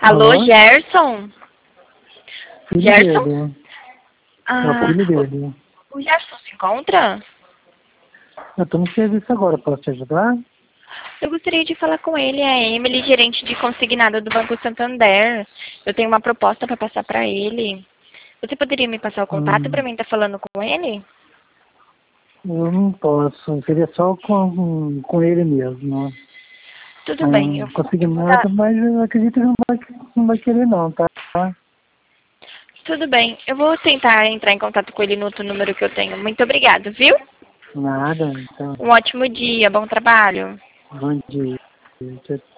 Alô, Alô? Gerson? Filho Gerson? dele. É o Ah, filho dele. o Gerson se encontra? Eu tô no serviço agora, posso te ajudar? Eu gostaria de falar com ele, é a Emily, gerente de consignado do Banco Santander. Eu tenho uma proposta para passar para ele. Você poderia me passar o contato para Hum, mim estar falando com ele? eu não posso, seria só com ele mesmo. Tudo bem, eu Consegui vou dar... nada, mas eu acredito que não vai querer não, tá? Tudo bem, eu vou tentar entrar em contato com ele no outro número que eu tenho. Muito obrigada, viu? Nada, então, Um ótimo dia, bom trabalho. bom dia. Tchau,